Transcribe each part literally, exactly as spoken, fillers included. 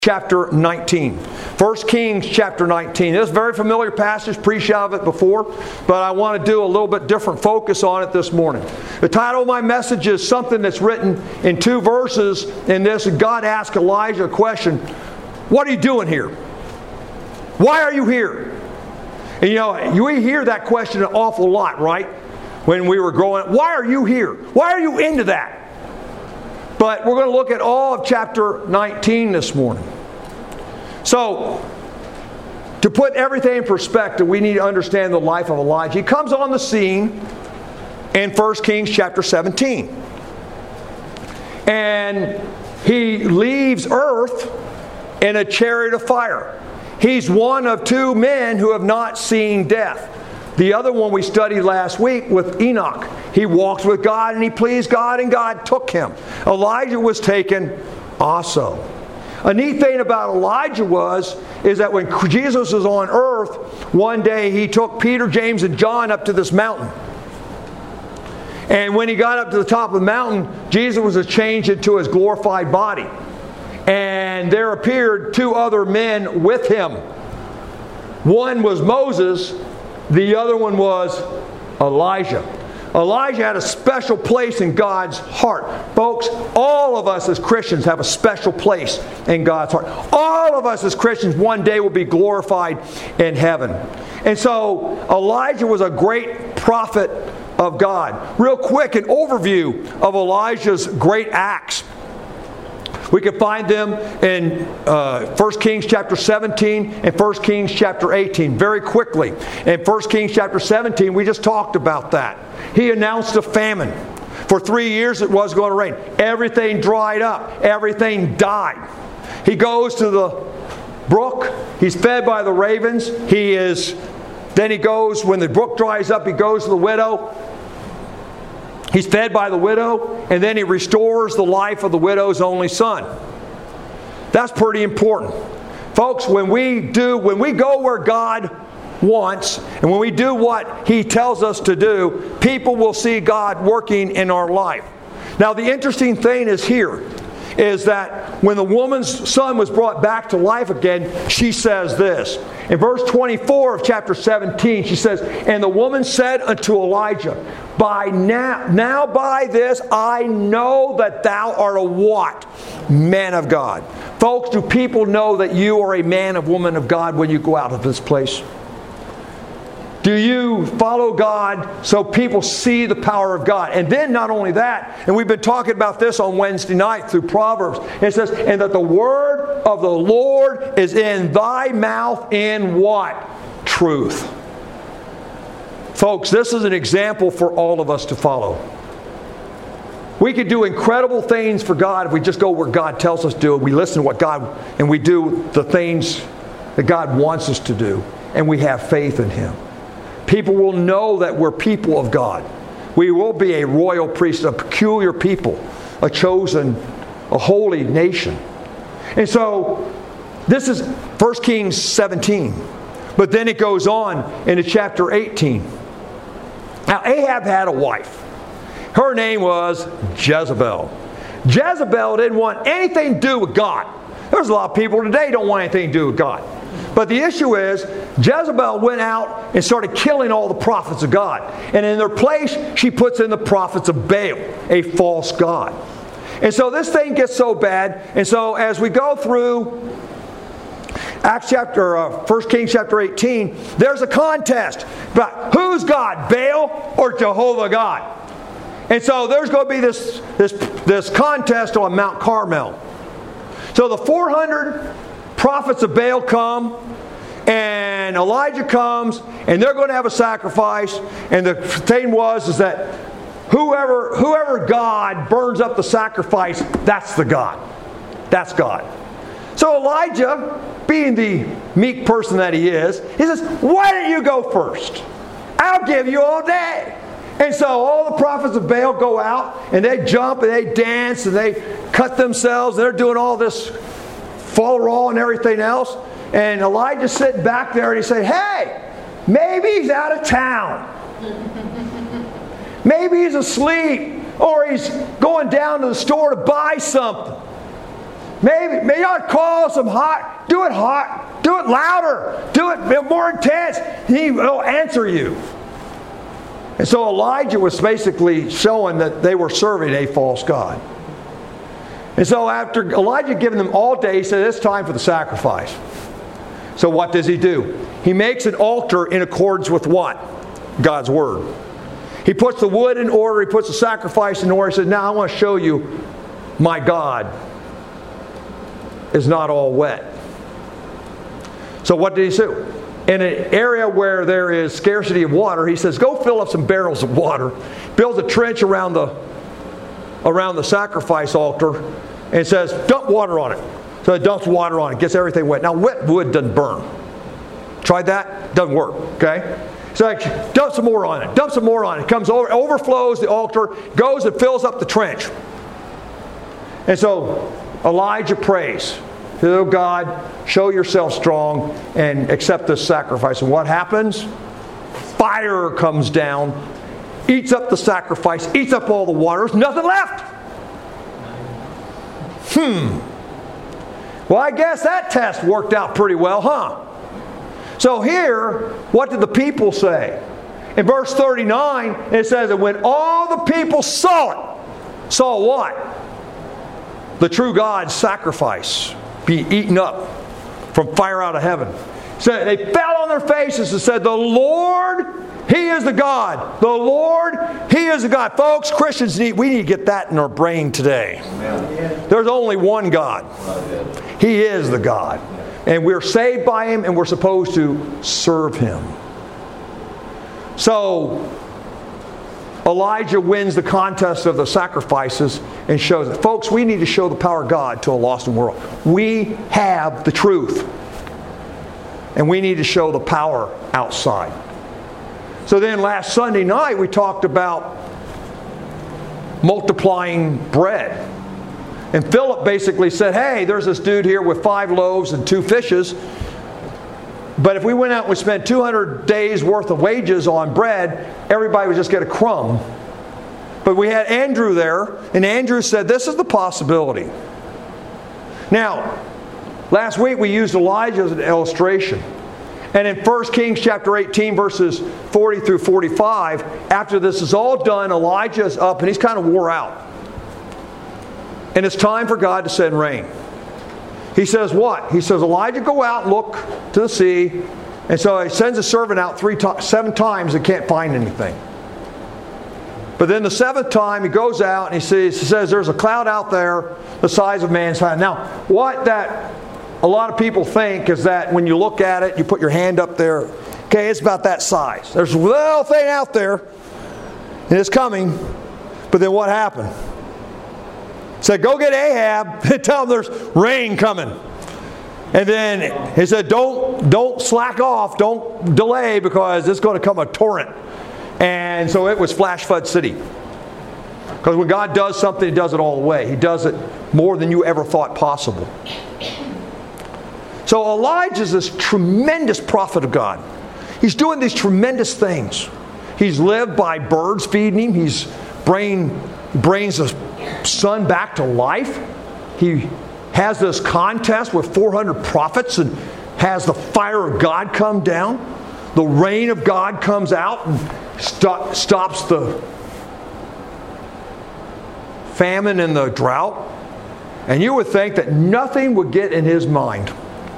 chapter nineteen. First Kings chapter nineteen. This is a very familiar passage, preached out of it before, but I want to do a little bit different focus on it this morning. The title of my message is something that's written in two verses in this. God asked Elijah a question, what are you doing here? Why are you here? And you know, we hear that question an awful lot, right? When we were growing up, why are you here? Why are you into that? But we're going to look at all of chapter nineteen this morning. So, to put everything in perspective, we need to understand the life of Elijah. He comes on the scene in First Kings chapter seventeen. And he leaves earth in a chariot of fire. He's one of two men who have not seen death. The other one we studied last week with Enoch. He walked with God and he pleased God and God took him. Elijah was taken also. A neat thing about Elijah was, is that when Jesus was on earth, one day he took Peter, James, and John up to this mountain. And when he got up to the top of the mountain, Jesus was changed into his glorified body. And there appeared two other men with him. One was Moses, the other one was Elijah. Elijah had a special place in God's heart. Folks, all of us as Christians have a special place in God's heart. All of us as Christians one day will be glorified in heaven. And so Elijah was a great prophet of God. Real quick, an overview of Elijah's great acts. We can find them in uh, First Kings chapter seventeen and First Kings chapter eighteen. Very quickly. In First Kings chapter seventeen, we just talked about that. He announced a famine. For three years it was going to rain. Everything dried up. Everything died. He goes to the brook. He's fed by the ravens. He is. Then he goes, when the brook dries up, he goes to the widow. He's fed by the widow, and then he restores the life of the widow's only son. That's pretty important. Folks, when we do, when we go where God wants, and when we do what He tells us to do, people will see God working in our life. Now, the interesting thing is here, is that when the woman's son was brought back to life again, she says this. In verse twenty-four of chapter seventeen, she says, "And the woman said unto Elijah, By now, now by this I know that thou art a what? Man of God." Folks, do people know that you are a man or woman of God when you go out of this place? Do you follow God so people see the power of God? And then not only that, and we've been talking about this on Wednesday night through Proverbs. It says, "And that the word of the Lord is in thy mouth in what? Truth." Folks, this is an example for all of us to follow. We could do incredible things for God if we just go where God tells us to do. We listen to what God, and we do the things that God wants us to do. And we have faith in Him. People will know that we're people of God. We will be a royal priesthood, a peculiar people, a chosen, a holy nation. And so, this is First Kings seventeen. But then it goes on into chapter eighteen. Now, Ahab had a wife. Her name was Jezebel. Jezebel didn't want anything to do with God. There's a lot of people today who don't want anything to do with God. But the issue is, Jezebel went out and started killing all the prophets of God. And in their place, she puts in the prophets of Baal, a false god. And so this thing gets so bad. And so as we go through Acts chapter, uh, First Kings chapter eighteen, there's a contest about who's God, Baal or Jehovah God. And so there's going to be this, this, this contest on Mount Carmel. So the four hundred prophets of Baal come, and Elijah comes, and they're going to have a sacrifice. And the thing was is that whoever whoever God burns up the sacrifice, that's the God. That's God. So Elijah, being the meek person that he is, he says, "Why don't you go first? I'll give you all day." And so all the prophets of Baal go out, and they jump, and they dance, and they cut themselves, and they're doing all this fall raw and everything else. And Elijah's sitting back there, and he said, "Hey, maybe he's out of town. Maybe he's asleep, or he's going down to the store to buy something." Maybe, maybe you ought to call some hot, do it hot, do it louder, do it more intense. He will answer you. And so Elijah was basically showing that they were serving a false god. And so after Elijah giving them all day, he said, it's time for the sacrifice. So what does he do? He makes an altar in accordance with what? God's word. He puts the wood in order. He puts the sacrifice in order. He says, now I want to show you my God is not all wet. So what did he do? In an area where there is scarcity of water, he says, go fill up some barrels of water. Builds a trench around the, around the sacrifice altar. And says, dump water on it. So it dumps water on it. Gets everything wet. Now wet wood doesn't burn. Tried that? Doesn't work. Okay? So like, dump some more on it. Dump some more on it. It comes over, overflows the altar, goes and fills up the trench. And so Elijah prays, oh God, show yourself strong and accept this sacrifice. And what happens? Fire comes down, eats up the sacrifice, eats up all the water. There's nothing left. Hmm. Well, I guess that test worked out pretty well, huh? So here, what did the people say? In verse thirty-nine, it says that when all the people saw it, saw what? The true God's sacrifice be eaten up from fire out of heaven. So they fell on their faces and said, the Lord, He is the God. The Lord, He is the God. Folks, Christians, need, we need to get that in our brain today. Amen. There's only one God. He is the God. And we're saved by Him and we're supposed to serve Him. So Elijah wins the contest of the sacrifices and shows it. Folks, we need to show the power of God to a lost world. We have the truth. And we need to show the power outside. So then last Sunday night we talked about multiplying bread. And Philip basically said, hey, there's this dude here with five loaves and two fishes. But if we went out and we spent two hundred days worth of wages on bread, everybody would just get a crumb. But we had Andrew there, and Andrew said, this is the possibility. Now, last week we used Elijah as an illustration. And in First Kings chapter eighteen, verses forty through forty-five, after this is all done, Elijah is up and he's kind of wore out. And it's time for God to send rain. He says what? He says, Elijah, go out and look to the sea. And so he sends a servant out three to- seven times and can't find anything. But then the seventh time he goes out and he sees, he says there's a cloud out there the size of man's hand. Now, what that a lot of people think is that when you look at it, you put your hand up there. Okay, it's about that size. There's a little thing out there and it's coming. But then what happened? Said, go get Ahab and tell him there's rain coming. And then he said, don't, don't slack off, don't delay because it's going to come a torrent. And so it was flash flood city. Because when God does something, He does it all the way. He does it more than you ever thought possible. So Elijah is this tremendous prophet of God. He's doing these tremendous things. He's lived by birds feeding him. He's brain, brings the sun back to life. He has this contest with four hundred prophets and has the fire of God come down. The rain of God comes out and stop, stops the famine and the drought. And you would think that nothing would get in his mind.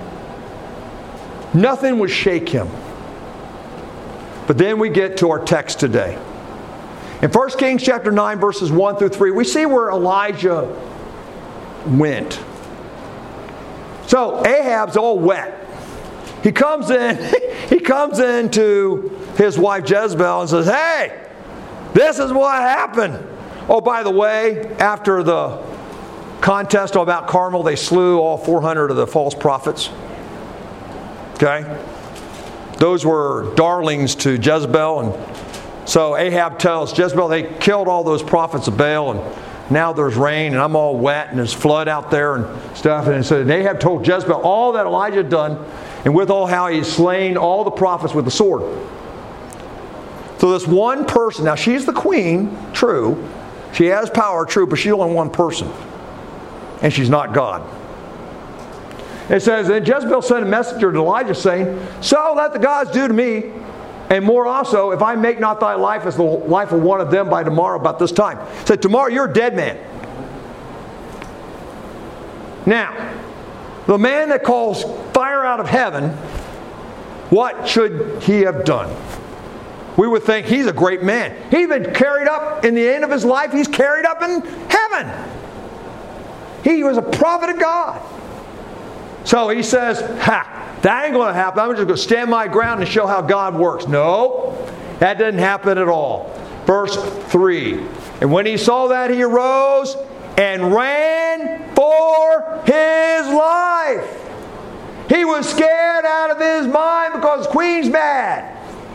Nothing would shake him. But then we get to our text today. In First Kings chapter nine, verses one through three, we see where Elijah went. So Ahab's all wet. He comes in, he comes into his wife Jezebel and says, hey, this is what happened. Oh, by the way, after the contest on Mount Carmel, they slew all four hundred of the false prophets. Okay? Those were darlings to Jezebel. And so Ahab tells Jezebel they killed all those prophets of Baal and now there's rain and I'm all wet and there's flood out there and stuff. And so Ahab told Jezebel all that Elijah had done and withal how he had slain all the prophets with the sword. So this one person, now she's the queen, true. She has power, true, but she's only one person. And she's not God. It says, and Jezebel sent a messenger to Elijah, saying, so let the gods do to me, and more also, if I make not thy life as the life of one of them by tomorrow about this time. He said, tomorrow you're a dead man. Now, the man that calls fire out of heaven, what should he have done? We would think he's a great man. He's been carried up in the end of his life. He's carried up in heaven. He was a prophet of God. So he says, ha, that ain't going to happen. I'm just going to stand my ground and show how God works. No, that didn't happen at all. Verse three. And when he saw that, he arose and ran for his life. He was scared out of his mind because the queen's mad.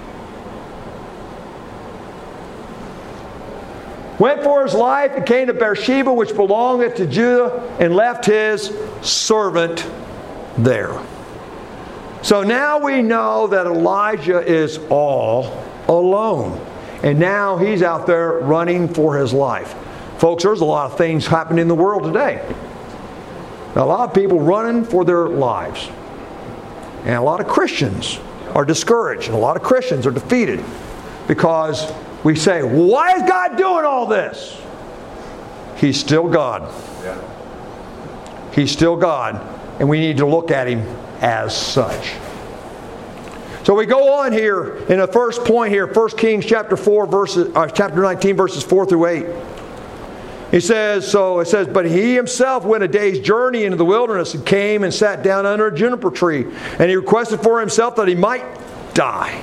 Went for his life and came to Beersheba, which belongeth to Judah, and left his servant there. So now we know that Elijah is all alone. And now he's out there running for his life. Folks, there's a lot of things happening in the world today. A lot of people running for their lives. And a lot of Christians are discouraged. And a lot of Christians are defeated. Because we say, why is God doing all this? He's still God. Yeah. He's still God. And we need to look at Him as such. So we go on here in the first point here, First Kings chapter four, verses, uh, chapter nineteen, verses four through eight. He says, so it says, but he himself went a day's journey into the wilderness and came and sat down under a juniper tree. And he requested for himself that he might die.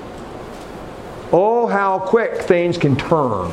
Oh, how quick things can turn.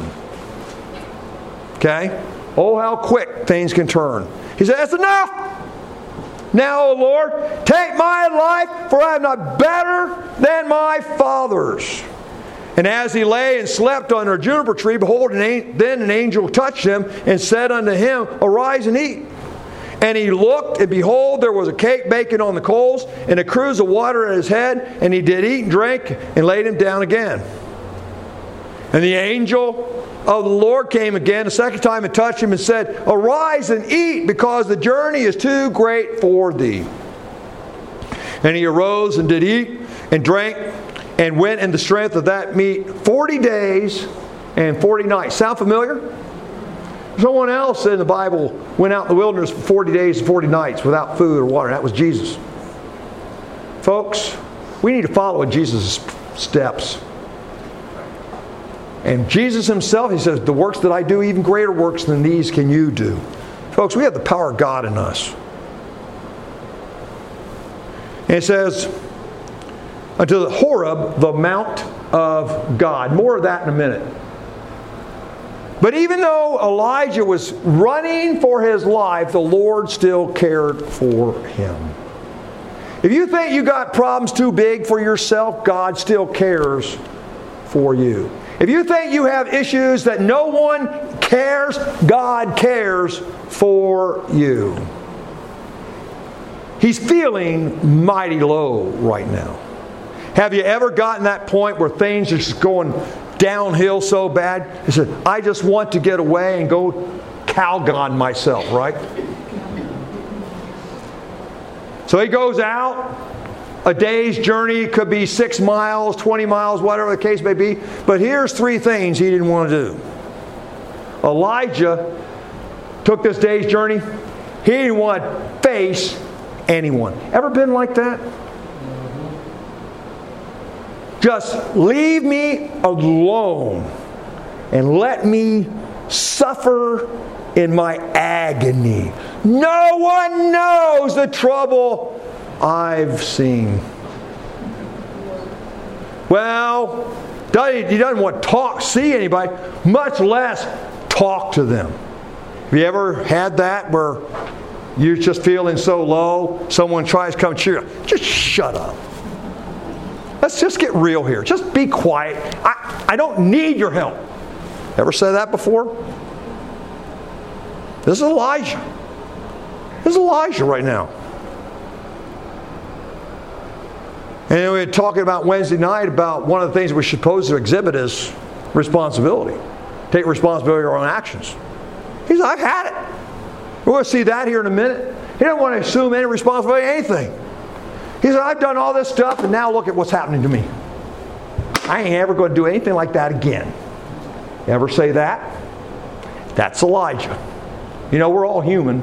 Okay? Oh, how quick things can turn. He said, that's enough. Now, O Lord, take my life, for I am not better than my fathers. And as he lay and slept under a juniper tree, behold, an, then an angel touched him and said unto him, arise and eat. And he looked, and behold, there was a cake baking on the coals, and a cruse of water at his head. And he did eat and drink, and laid him down again. And the angel of the Lord came again a second time and touched him and said, arise and eat, because the journey is too great for thee. And he arose and did eat and drank, and went in the strength of that meat forty days and forty nights. Sound familiar? Someone else in the Bible went out in the wilderness for forty days and forty nights without food or water. That was Jesus. Folks, we need to follow in Jesus' steps. And Jesus himself, he says, the works that I do, even greater works than these can you do. Folks, we have the power of God in us. And it says, unto the Horeb, the mount of God. More of that in a minute. But even though Elijah was running for his life, the Lord still cared for him. If you think you got problems too big for yourself, God still cares for you. If you think you have issues that no one cares, God cares for you. He's feeling mighty low right now. Have you ever gotten that point where things are just going downhill so bad? He said, I just want to get away and go Calgon myself, right? So he goes out. A day's journey could be six miles, twenty miles, whatever the case may be. But here's three things he didn't want to do. Elijah took this day's journey. He didn't want to face anyone. Ever been like that? Just leave me alone and let me suffer in my agony. No one knows the trouble I've seen. Well, he doesn't want to talk, see anybody, much less talk to them. Have you ever had that where you're just feeling so low, someone tries to come cheer you? Just shut up. Let's just get real here. Just be quiet. I, I don't need your help. Ever said that before? This is Elijah. This is Elijah right now. And we were talking about Wednesday night about one of the things we're supposed to exhibit is responsibility. Take responsibility for our own actions. He said, I've had it. We're going to see that here in a minute. He doesn't want to assume any responsibility for anything. He said, I've done all this stuff, and now look at what's happening to me. I ain't ever going to do anything like that again. You ever say that? That's Elijah. You know, we're all human.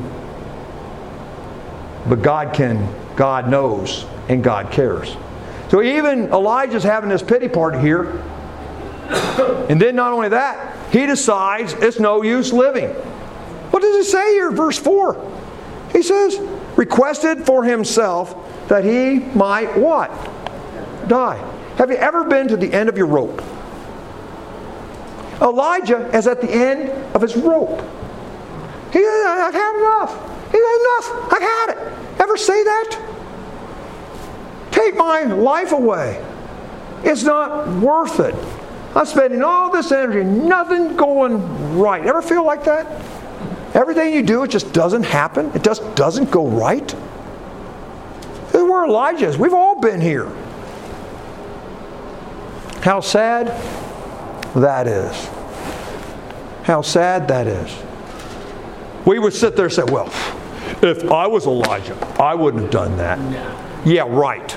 But God can, God knows, and God cares. So even Elijah's having this pity party here. And then not only that, he decides it's no use living. What does it say here, verse four? He says, requested for himself that he might what? Die. Have you ever been to the end of your rope? Elijah is at the end of his rope. He says, I've had enough. He said, enough. I've had it. Ever say that? Take my life away. It's not worth it. I'm spending all this energy, nothing going right. Ever feel like that? Everything you do, it just doesn't happen. It just doesn't go right. This is where Elijah is. We've all been here. How sad that is. How sad that is. We would sit there and say, well, if I was Elijah, I wouldn't have done that. Yeah, right.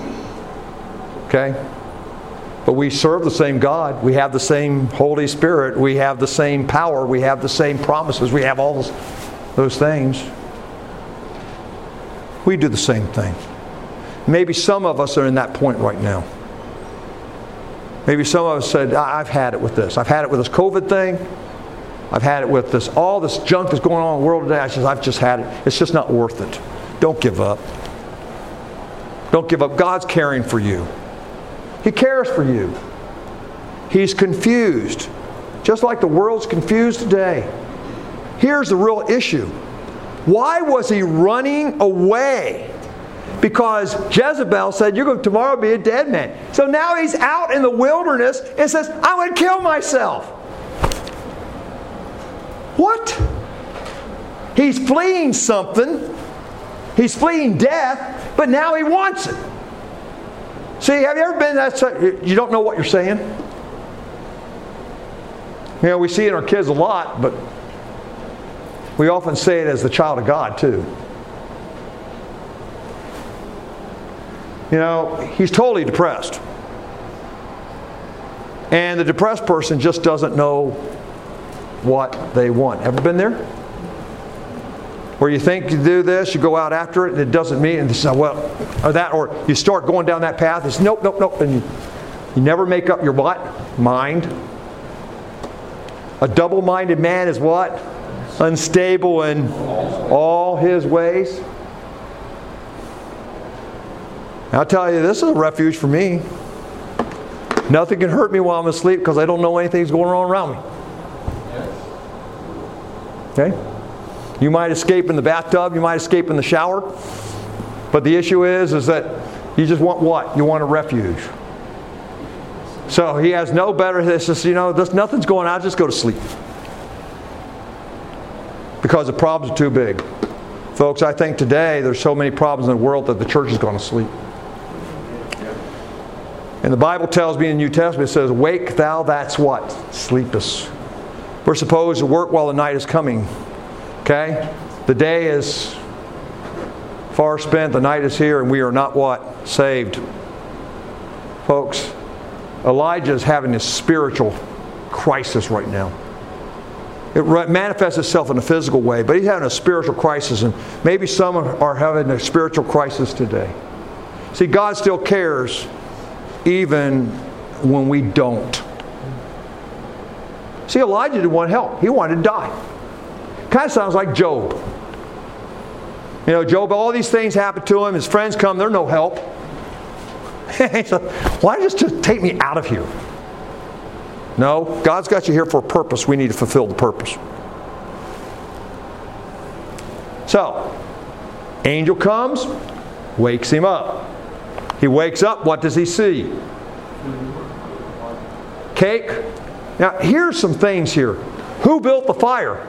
Okay? But we serve the same God. We have the same Holy Spirit. We have the same power. We have the same promises. We have all those, those things. We do the same thing. Maybe some of us are in that point right now. Maybe some of us said, I've had it with this. I've had it with this COVID thing. I've had it with this, all this junk that's going on in the world today. I said, I've just had it. It's just not worth it. Don't give up. Don't give up. God's caring for you. He cares for you. He's confused. Just like the world's confused today. Here's the real issue. Why was he running away? Because Jezebel said, you're going to tomorrow be a dead man. So now he's out in the wilderness and says, I'm going to kill myself. What? He's fleeing something. He's fleeing death, but now he wants it. See, have you ever been that? You don't know what you're saying? You know, we see it in our kids a lot, but we often say it as the child of God, too. You know, he's totally depressed. And the depressed person just doesn't know what they want. Ever been there? Where you think you do this, you go out after it, and it doesn't mean, and you say, well, or that, or you start going down that path, it's nope, nope, nope, and you, you never make up your what? Mind. A double-minded man is what? Unstable in all his ways. I'll tell you, this is a refuge for me. Nothing can hurt me while I'm asleep because I don't know anything's going on around me. Okay? You might escape in the bathtub, you might escape in the shower, but the issue is, is that you just want what? You want a refuge. So he has no better, it's just, you know, there's nothing's going on, I'll just go to sleep. Because the problems are too big. Folks, I think today there's so many problems in the world that the church is going to sleep. And the Bible tells me in the New Testament, it says, wake thou that's what? Sleepest. We're supposed to work while the night is coming. Okay? The day is far spent, the night is here, and we are not what? Saved. Folks, Elijah is having a spiritual crisis right now. It manifests itself in a physical way, but he's having a spiritual crisis, and maybe some are having a spiritual crisis today. See, God still cares even when we don't. See, Elijah didn't want help. He wanted to die. Kind of sounds like Job. You know, Job, all these things happen to him. His friends come, they're no help. So, why just just take me out of here? No, God's got you here for a purpose. We need to fulfill the purpose. So, angel comes, wakes him up. He wakes up, what does he see? Cake. Now, here's some things here. Who built the fire?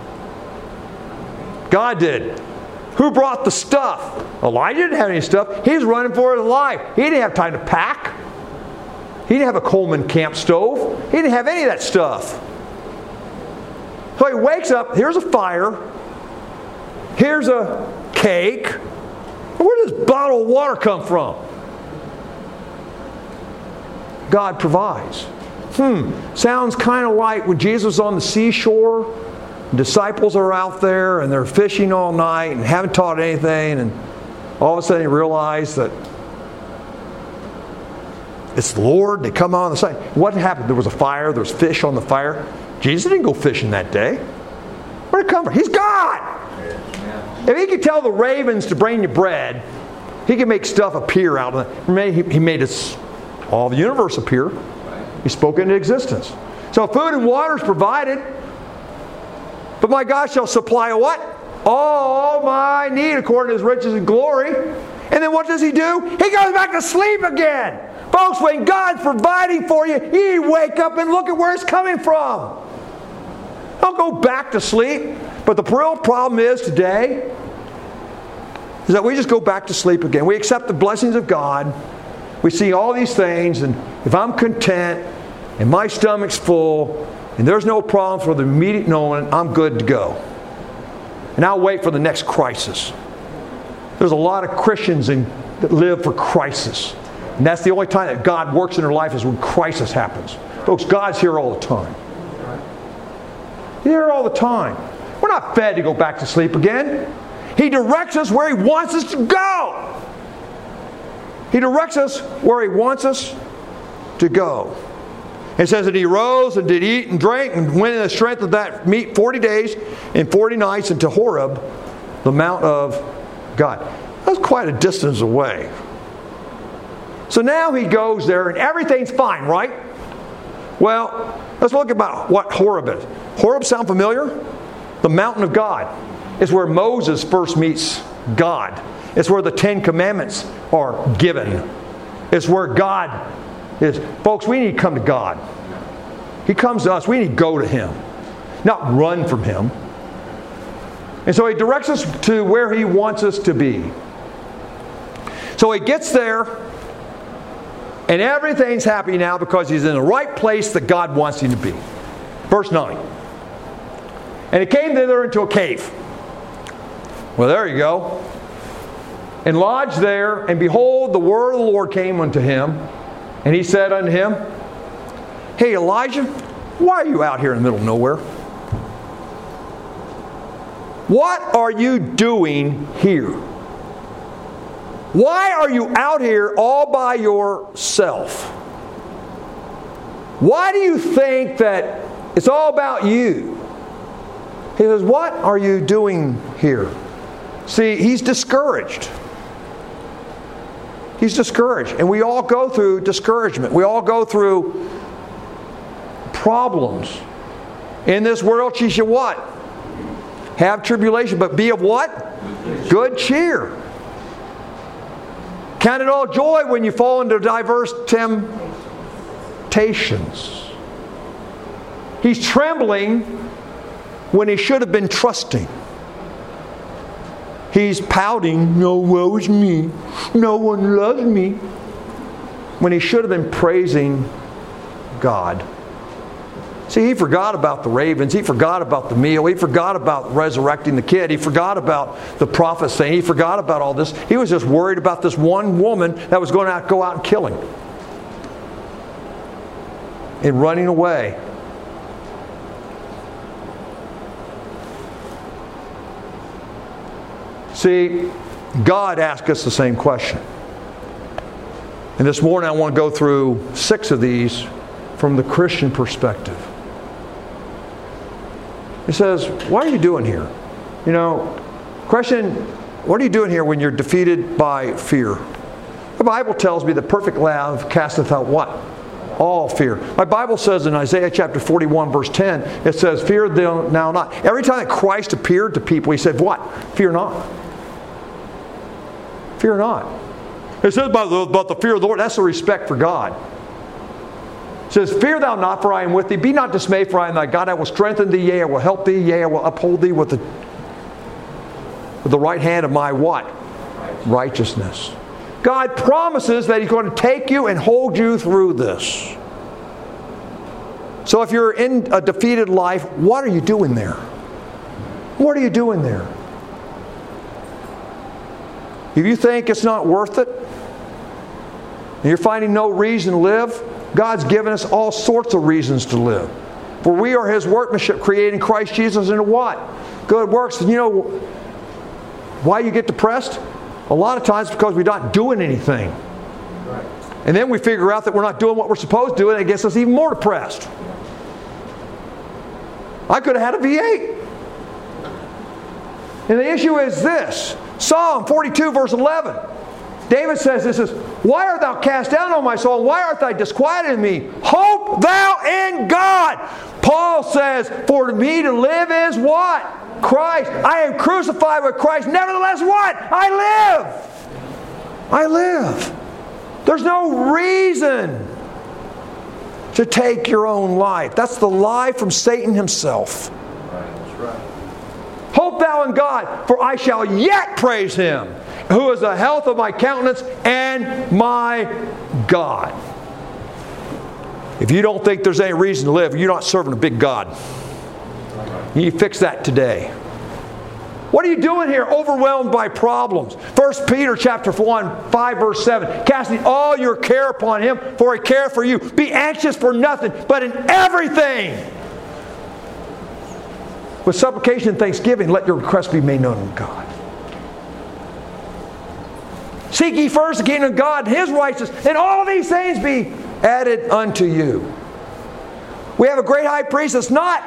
God did. Who brought the stuff? Elijah didn't have any stuff. He's running for his life. He didn't have time to pack. He didn't have a Coleman camp stove. He didn't have any of that stuff. So he wakes up. Here's a fire. Here's a cake. Where does bottled water come from? God provides. Hmm, sounds kind of like when Jesus was on the seashore, disciples are out there and they're fishing all night and haven't taught anything, and all of a sudden you realize that it's the Lord. They come on the side. What happened? There was a fire. There was fish on the fire. Jesus didn't go fishing that day. Where did it come from? He's God. If he could tell the ravens to bring you bread, he could make stuff appear out of it. He made us, all the universe appear. He spoke into existence. So food and water is provided. But my God shall supply a what? All my need according to his riches and glory. And then what does he do? He goes back to sleep again. Folks, when God's providing for you, you wake up and look at where it's coming from. Don't go back to sleep. But the real problem is today is that we just go back to sleep again. We accept the blessings of God. We see all these things, and if I'm content and my stomach's full and there's no problem for the immediate knowing, I'm good to go. And I'll wait for the next crisis. There's a lot of Christians in, that live for crisis. And that's the only time that God works in their life is when crisis happens. Folks, God's here all the time. He's here all the time. We're not fed to go back to sleep again. He directs us where he wants us to go. He directs us where he wants us to go. It says that he rose and did eat and drank and went in the strength of that meat forty days and forty nights into Horeb, the mount of God. That's quite a distance away. So now he goes there and everything's fine, right? Well, let's look about what Horeb is. Horeb sound familiar? The mountain of God. It's where Moses first meets God. It's where the Ten Commandments are given. It's where God is. Folks, we need to come to God. He comes to us. We need to go to him, not run from him. And so he directs us to where he wants us to be. So he gets there, and everything's happy now because he's in the right place that God wants him to be. Verse nine. And he came thither into a cave. Well, there you go. And lodged there, and behold, the word of the Lord came unto him. And he said unto him, Hey, Elijah, why are you out here in the middle of nowhere? What are you doing here? Why are you out here all by yourself? Why do you think that it's all about you? He says, what are you doing here? See, he's discouraged. He's discouraged. And we all go through discouragement. We all go through problems. In this world, she shall what? Have tribulation, but be of what? Good cheer. Count it all joy when you fall into diverse temptations. He's trembling when he should have been trusting. He's pouting, no, woe is me. No one loves me. When he should have been praising God. See, he forgot about the ravens. He forgot about the meal. He forgot about resurrecting the kid. He forgot about the prophet saying. He forgot about all this. He was just worried about this one woman that was going to go out and kill him. And running away. See, God asked us the same question. And this morning I want to go through six of these from the Christian perspective. He says, what are you doing here? You know, question, what are you doing here when you're defeated by fear? The Bible tells me that perfect love casteth out what? All fear. My Bible says in Isaiah chapter forty-one verse ten, it says, fear thou now not. Every time that Christ appeared to people, he said, what? Fear not. Fear not. It says about the, about the fear of the Lord, that's the respect for God. It says, fear thou not, for I am with thee. Be not dismayed, for I am thy God. I will strengthen thee, yea, I will help thee, yea, I will uphold thee with the, with the right hand of my what? Righteousness. God promises that he's going to take you and hold you through this. So if you're in a defeated life, what are you doing there? What are you doing there? If you think it's not worth it, and you're finding no reason to live, God's given us all sorts of reasons to live. For we are His workmanship, created in Christ Jesus into what? Good works. And you know why you get depressed? A lot of times because we're not doing anything. Right. And then we figure out that we're not doing what we're supposed to do, and it gets us even more depressed. I could have had a V eight. And the issue is this. Psalm forty-two verse eleven. David says this is, why art thou cast down, O my soul? Why art thou disquieted in me? Hope thou in God. Paul says, for me to live is what? Christ. I am crucified with Christ. Nevertheless what? I live. I live. There's no reason to take your own life. That's the lie from Satan himself. That's right. Hope thou in God, for I shall yet praise Him, who is the health of my countenance and my God. If you don't think there's any reason to live, you're not serving a big God. You need to fix that today. What are you doing here? Overwhelmed by problems. First Peter chapter one, five verse seven. Casting all your care upon Him, for He careth for you. Be anxious for nothing, but in everything, with supplication and thanksgiving, let your requests be made known to God. Seek ye first the kingdom of God and His righteousness, and all these things be added unto you. We have a great high priest that's not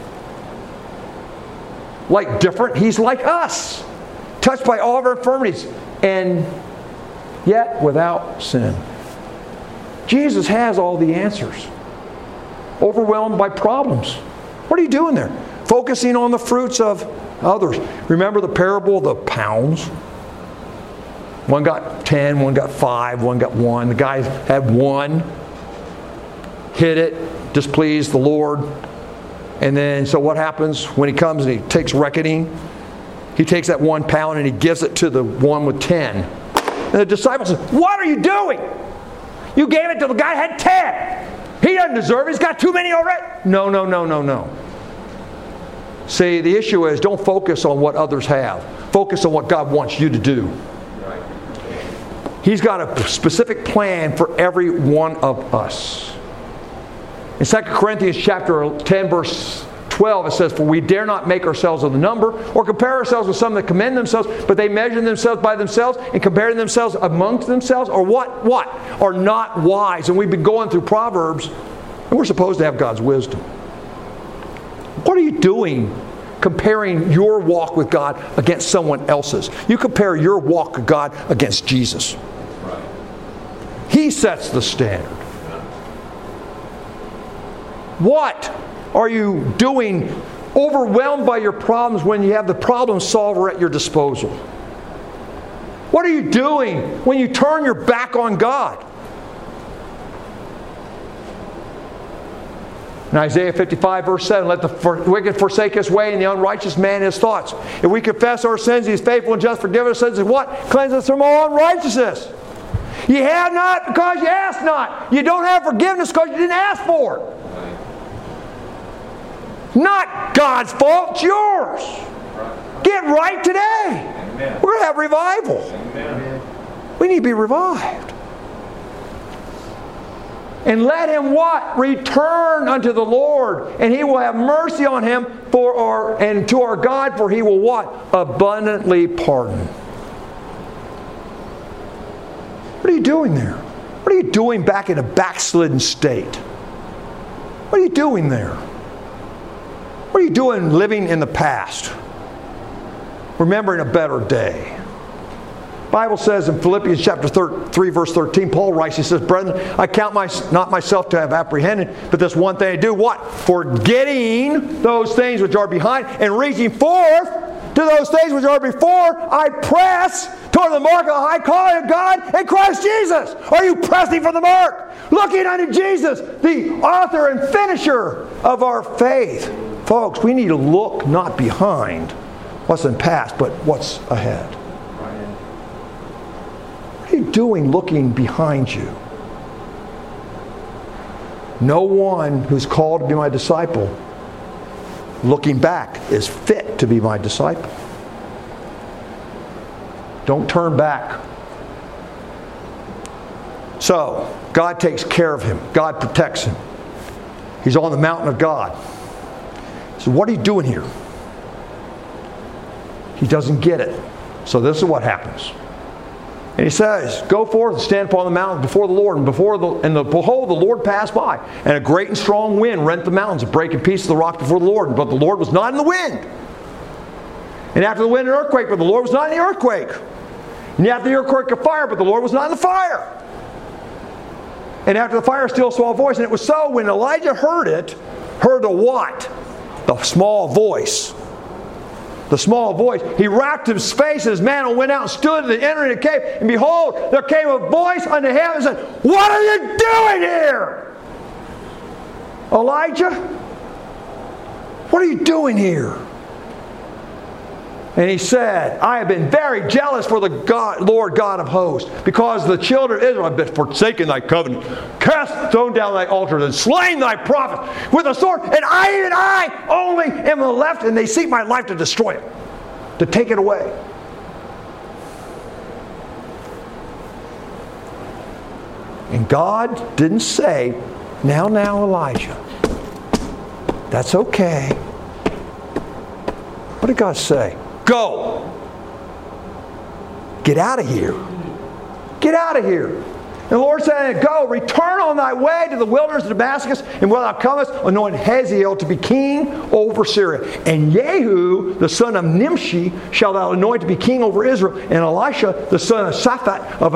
like different. He's like us, touched by all of our infirmities, and yet without sin. Jesus has all the answers. Overwhelmed by problems. What are you doing there? Focusing on the fruits of others. Remember the parable of the pounds? One got ten, one got five, one got one. The guy had one, hid it, displeased the Lord. And then, so what happens when he comes and he takes reckoning? He takes that one pound and he gives it to the one with ten. And the disciples say, what are you doing? You gave it to the guy who had ten. He doesn't deserve it. He's got too many already. No, no, no, no, no. See, the issue is don't focus on what others have. Focus on what God wants you to do. He's got a specific plan for every one of us. In Second Corinthians chapter ten, verse twelve, it says, for we dare not make ourselves of the number or compare ourselves with some that commend themselves, but they measure themselves by themselves and compare themselves amongst themselves, or what? What? Are not wise. And we've been going through Proverbs, and we're supposed to have God's wisdom. What are you doing comparing your walk with God against someone else's? You compare your walk with God against Jesus. He sets the standard. What are you doing overwhelmed by your problems when you have the problem solver at your disposal? What are you doing when you turn your back on God? In Isaiah fifty-five verse seven, let the wicked forsake his way and the unrighteous man his thoughts. If we confess our sins, He is faithful and just, forgive us sins, and what? Cleanse us from all unrighteousness. You have not because you ask not. You don't have forgiveness because you didn't ask for it. Not God's fault, it's yours. Get right today. Amen. We're going to have revival. Amen. We need to be revived. And let him what? Return unto the Lord, and He will have mercy on him for our, and to our God, for He will what? Abundantly pardon. What are you doing there? What are you doing back in a backslidden state? What are you doing there? What are you doing living in the past? Remembering a better day. The Bible says in Philippians chapter three, verse thirteen, Paul writes, he says, brethren, I count my, not myself to have apprehended, but this one thing I do, what? Forgetting those things which are behind and reaching forth to those things which are before, I press toward the mark of the high calling of God in Christ Jesus. Are you pressing for the mark? Looking unto Jesus, the author and finisher of our faith. Folks, we need to look not behind what's in the past, but what's ahead. What are you doing looking behind you? No one who's called to be my disciple, looking back, is fit to be my disciple. Don't turn back. So, God takes care of him. God protects him. He's on the mountain of God. So what are you doing here? He doesn't get it. So this is what happens. And he says, go forth and stand upon the mountain before the Lord. And before the and the, behold, the Lord passed by. And a great and strong wind rent the mountains and brake in pieces the rock before the Lord. But the Lord was not in the wind. And after the wind, an earthquake, but the Lord was not in the earthquake. And after the earthquake, a fire, but the Lord was not in the fire. And after the fire, a still small voice. And it was so, when Elijah heard it, heard the what? The small voice. The small voice. He wrapped his face in his mantle, went out and stood at the entering of the cave. And behold, there came a voice unto him and said, what are you doing here? Elijah? What are you doing here? And he said, I have been very jealous for the God, Lord God of hosts, because the children of Israel have been forsaken thy covenant, cast, thrown down thy altars, and slain thy prophets with a sword, and I, even I, only am left, and they seek my life to destroy it, to take it away. And God didn't say, now, now, Elijah, that's okay. What did God say? Go. Get out of here. Get out of here. And the Lord said, go, return on thy way to the wilderness of Damascus, and when thou comest, anoint Hazael to be king over Syria. And Jehu, the son of Nimshi, shalt thou anoint to be king over Israel. And Elisha, the son of Shaphat of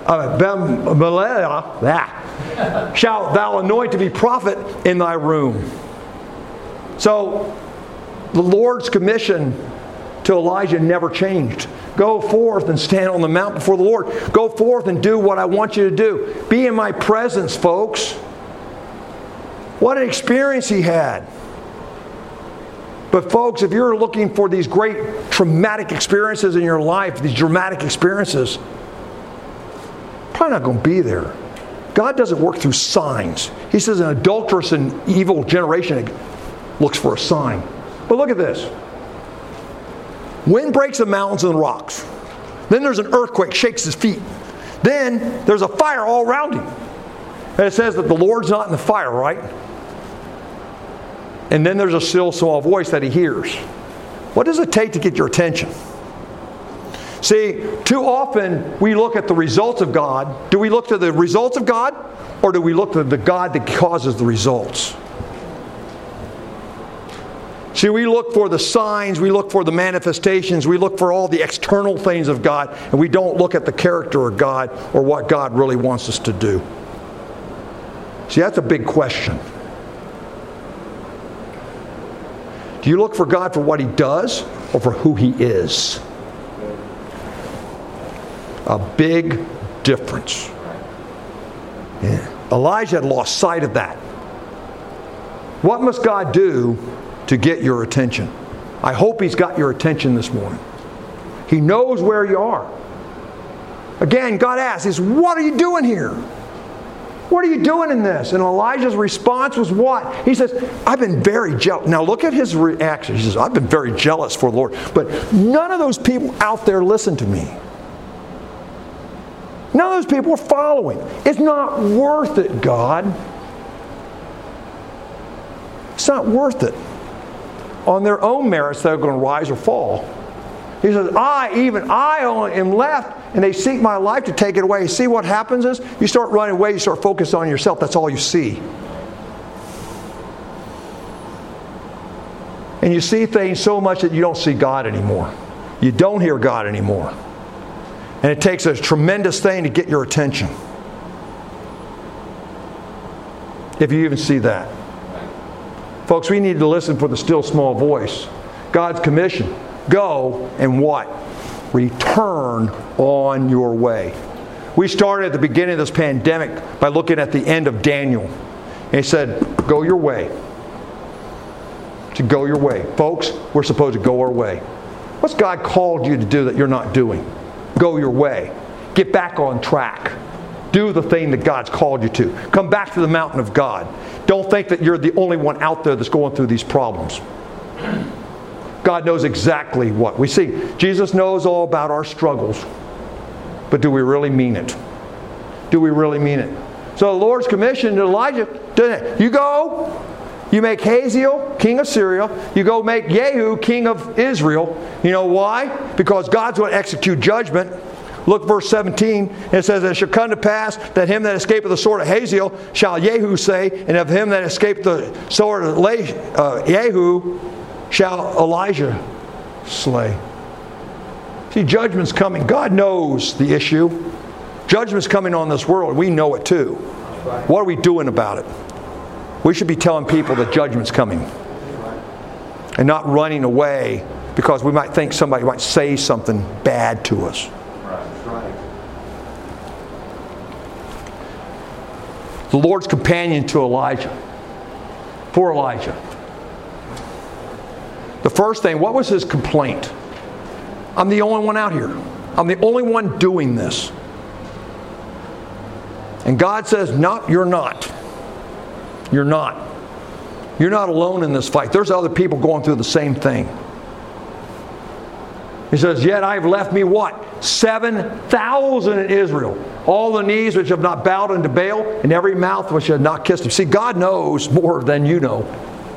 Abimeleah, shalt thou anoint to be prophet in thy room. So, the Lord's commission to Elijah never changed. Go forth and stand on the mount before the Lord. Go forth and do what I want you to do. Be in my presence, folks. What an experience he had. But folks, if you're looking for these great traumatic experiences in your life, these dramatic experiences, probably not going to be there. God doesn't work through signs. He says an adulterous and evil generation looks for a sign. But look at this. Wind breaks the mountains and the rocks. Then there's an earthquake, shakes his feet. Then there's a fire all around him. And it says that the Lord's not in the fire, right? And then there's a still small voice that he hears. What does it take to get your attention? See, too often we look at the results of God. Do we look to the results of God? Or do we look to the God that causes the results? See, we look for the signs, we look for the manifestations, we look for all the external things of God, and we don't look at the character of God or what God really wants us to do. See, that's a big question. Do you look for God for what he does or for who he is? A big difference. Yeah. Elijah had lost sight of that. What must God do to get your attention? I hope he's got your attention this morning. He knows where you are. Again, God asks, is what are you doing here? What are you doing in this? And Elijah's response was what? He says, I've been very jealous. Now look at his reaction. He says, I've been very jealous for the Lord. But none of those people out there listen to me. None of those people are following. It's not worth it, God. It's not worth it. On their own merits, they're going to rise or fall. He says, I, even I only am left, and they seek my life to take it away. See what happens is, you start running away, you start focusing on yourself. That's all you see. And you see things so much that you don't see God anymore. You don't hear God anymore. And it takes a tremendous thing to get your attention. If you even see that. Folks, we need to listen for the still small voice. God's commission. Go and what? Return on your way. We started at the beginning of this pandemic by looking at the end of Daniel. And he said, go your way. To go your way. Folks, we're supposed to go our way. What's God called you to do that you're not doing? Go your way. Get back on track. Do the thing that God's called you to. Come back to the mountain of God. Don't think that you're the only one out there that's going through these problems. God knows exactly what. We see, Jesus knows all about our struggles. But do we really mean it? Do we really mean it? So the Lord's commission to Elijah, you go, you make Hazael king of Syria, you go make Jehu king of Israel. You know why? Because God's going to execute judgment. Look verse seventeen. It says, it shall come to pass that him that escapeth the sword of Hazael shall Jehu say, and of him that escaped the sword of uh, Jehu shall Elijah slay. See, judgment's coming. God knows the issue. Judgment's coming on this world. We know it too. What are we doing about it? We should be telling people that judgment's coming. And not running away because we might think somebody might say something bad to us. The Lord's companion to Elijah. Poor Elijah. The first thing, what was his complaint? I'm the only one out here. I'm the only one doing this. And God says, no, you're not. You're not. You're not alone in this fight. There's other people going through the same thing. He says, yet I have left me what? seven thousand in Israel. All the knees which have not bowed unto Baal, and every mouth which have not kissed him. See, God knows more than you know.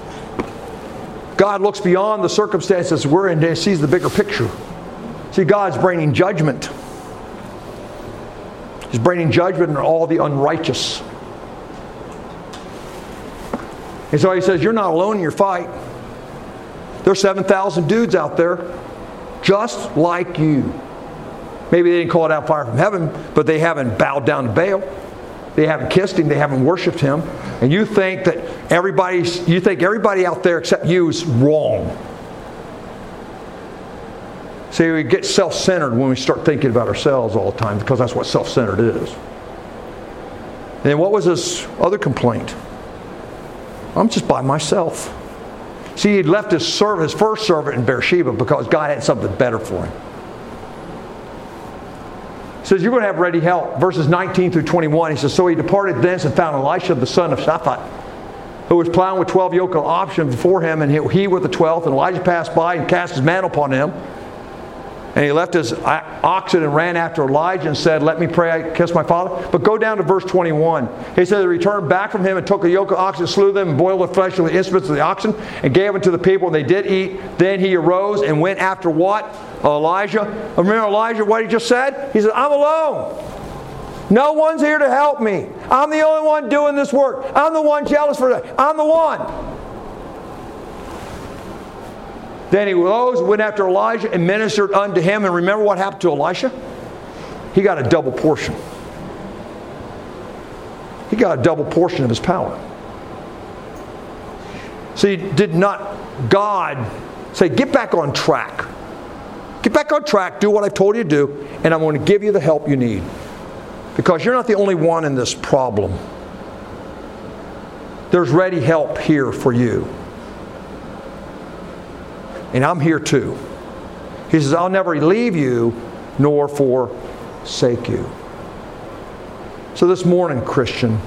God looks beyond the circumstances we're in and sees the bigger picture. See, God's bringing judgment. He's bringing judgment on all the unrighteous. And so he says, you're not alone in your fight. There's seven thousand dudes out there just like you. Maybe they didn't call it out fire from heaven, but they haven't bowed down to Baal. They haven't kissed him. They haven't worshipped him. And you think that everybody's, you think everybody out there except you is wrong. See, we get self-centered when we start thinking about ourselves all the time because that's what self-centered is. And then what was his other complaint? I'm just by myself. See, he'd left his servant, his first servant in Beersheba because God had something better for him. He says, you're going to have ready help. Verses nineteen through twenty-one, he says, so he departed thence and found Elisha the son of Shaphat, who was plowing with twelve yoke of oxen before him, and he, he with the twelfth. And Elijah passed by and cast his mantle upon him. And he left his oxen and ran after Elijah and said, let me pray, I kiss my father. But go down to verse twenty-one. He said, they returned back from him and took a yoke of oxen, slew them, and boiled the flesh of the instruments of the oxen, and gave them to the people, and they did eat. Then he arose and went after what? Elijah. Remember Elijah, what he just said? He said, I'm alone. No one's here to help me. I'm the only one doing this work. I'm the one jealous for that. I'm the one. Then he rose, went after Elijah, and ministered unto him. And remember what happened to Elisha? He got a double portion. He got a double portion of his power. See, did not God say, get back on track. Get back on track, do what I've told you to do, and I'm going to give you the help you need. Because you're not the only one in this problem. There's ready help here for you. And I'm here too. He says, I'll never leave you nor forsake you. So this morning, Christian,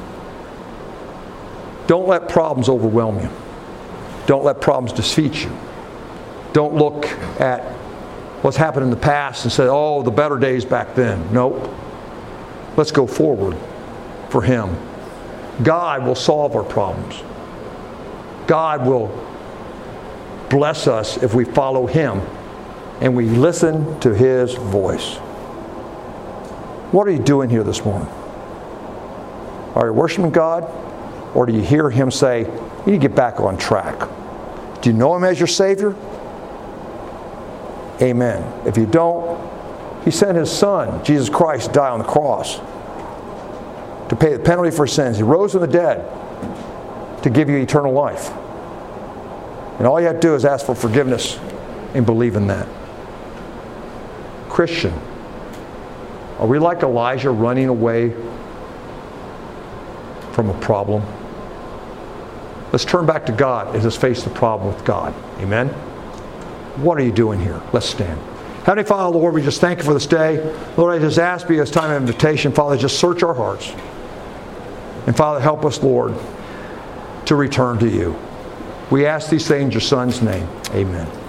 don't let problems overwhelm you. Don't let problems defeat you. Don't look at what's happened in the past and say, oh, the better days back then. Nope. Let's go forward for Him. God will solve our problems. God will bless us if we follow Him and we listen to His voice. What are you doing here this morning? Are you worshiping God? Or do you hear Him say, you need to get back on track? Do you know Him as your Savior? Amen. If you don't, He sent His Son, Jesus Christ, to die on the cross to pay the penalty for sins. He rose from the dead to give you eternal life. And all you have to do is ask for forgiveness and believe in that. Christian, are we like Elijah running away from a problem? Let's turn back to God and just face the problem with God. Amen? What are you doing here? Let's stand. Heavenly Father, Lord, we just thank you for this day. Lord, I just ask you as time of invitation, Father, just search our hearts. And Father, help us, Lord, to return to you. We ask these things in your Son's name. Amen.